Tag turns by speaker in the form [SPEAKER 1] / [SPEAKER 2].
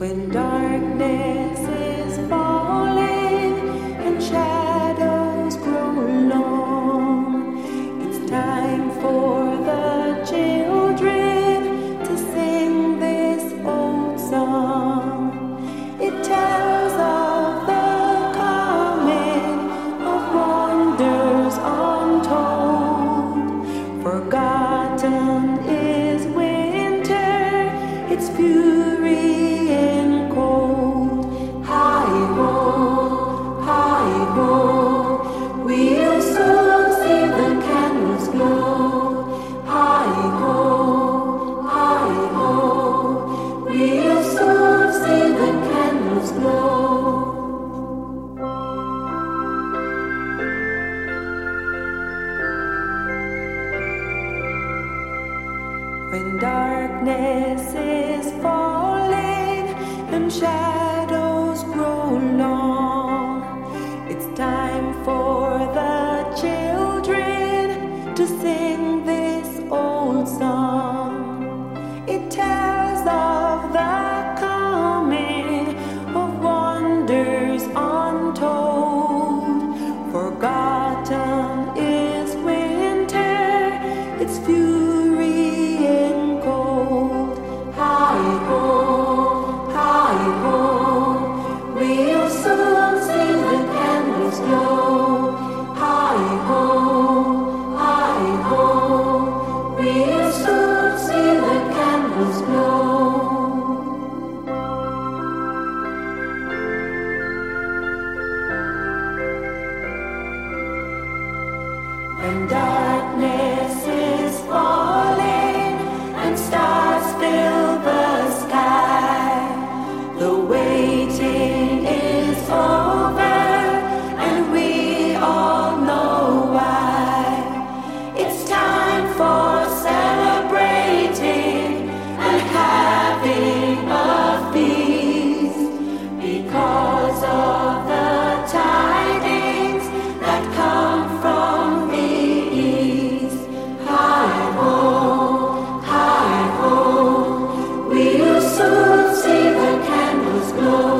[SPEAKER 1] When darkness is falling and shadows grow long, it's time for the children to sing this old song. It tells of the coming of wonders untold. Forgotten is winter, its fury. When darkness is falling and shadows grow long, it's time for the children to sing this old song. It tells of the coming of wonders untold. Forgotten is winter, its fury. When darkness is falling and stars fill the sky, the waiting is over and we all know why. It's time for celebrating and having a feast because of the tidings that come from we'll soon see the candles glow.